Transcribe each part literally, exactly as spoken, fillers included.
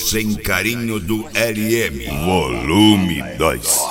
sem carinho do L M, volume dois.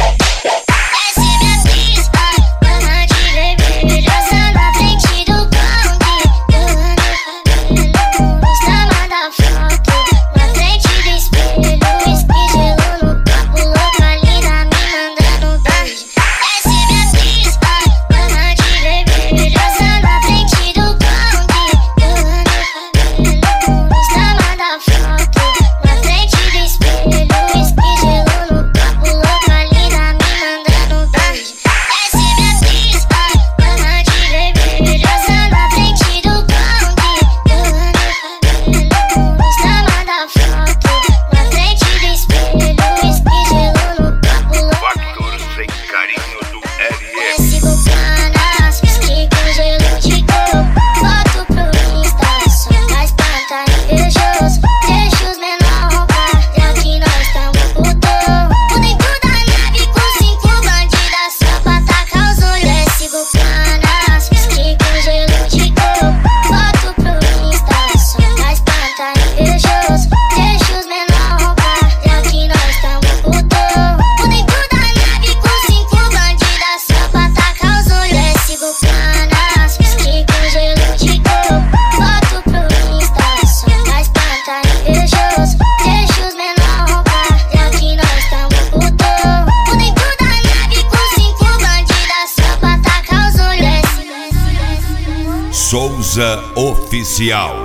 Souza Oficial.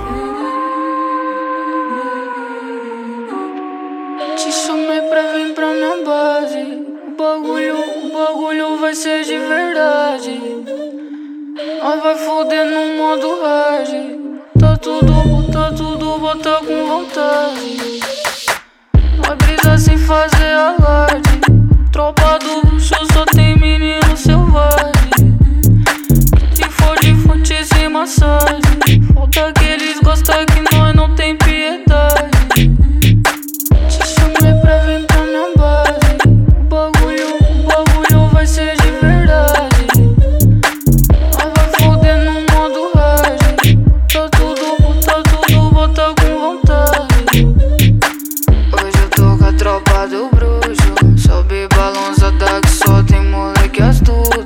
Te chamei pra vir pra minha base. O bagulho, o bagulho vai ser de verdade. Nós vai foder no modo hard. Tá tudo, tá tudo, bota com vontade. Vai brisar sem fazer alarde. Tropa do bucho só tem menino selvagem. Sem massagem, falta que eles gostam que nós não tem piedade. Te chamei pra vir pra minha base. O bagulho, o bagulho vai ser de verdade. Nós vai foder no modo hard. Tá tudo, tá tudo, bota com vontade. Hoje eu tô com a tropa do bruxo. Sobe balançada que só tem moleque astuto.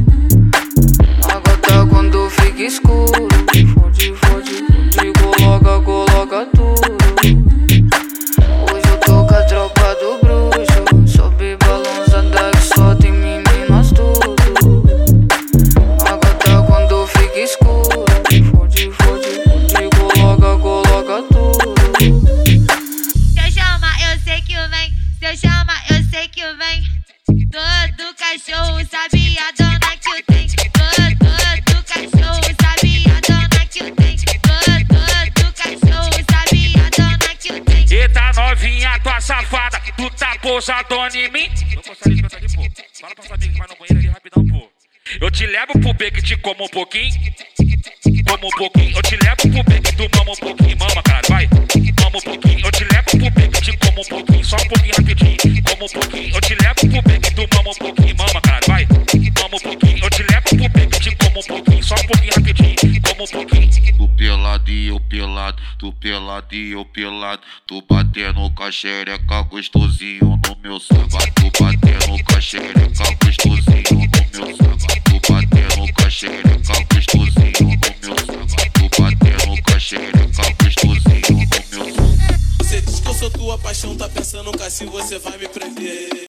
Escuro, fode, fode, fode, coloca, coloca tudo. Hoje eu tô com a tropa do bruxo. Sobe balançada que só tem menino astuto. Agora tá quando fica escuro. Fode, fode, fode, coloca, coloca tudo. Se eu chamar, eu sei que vem. Se eu chamar, eu sei que vem. Todo cachorro sabe a dona que eu tenho. Todo cachorro sabe a dona que eu tenho. Todo cachorro sabe a dona que eu tenho. Eita novinha, tua safada, tu tá pousadona em mim? Não consegue cantar aqui, pô. Fala pra sua amiga que vai no banheiro ali rapidão, pô. Eu te levo pro beco e te como um pouquinho. Como um pouquinho. Eu te levo pro beco e tu mama um pouquinho. Mama, cara, vai. Mama um pouquinho. Eu te levo pro beco e te como um pouquinho. Só um pouquinho rapidinho. Como um pouquinho. Eu te levo pro beco e tu mama um pouquinho. Mama, cara, vai. Mama um pouquinho. Eu te levo pro beco e te como um pouquinho. Só um pouquinho rapidinho. Como um pouquinho. Tu pelado e eu pelado. Tu pelado e eu pelado. Tu batendo com a xereca gostosinho no meu sapato. Tu batendo com a xereca gostosinho no meu sapato. Tu batendo com a xereca gostosinho no meu sapato. Tu batendo com a xereca gostosinho no meu sapato. Você diz que eu sou tua paixão, tá pensando que assim você vai me prender.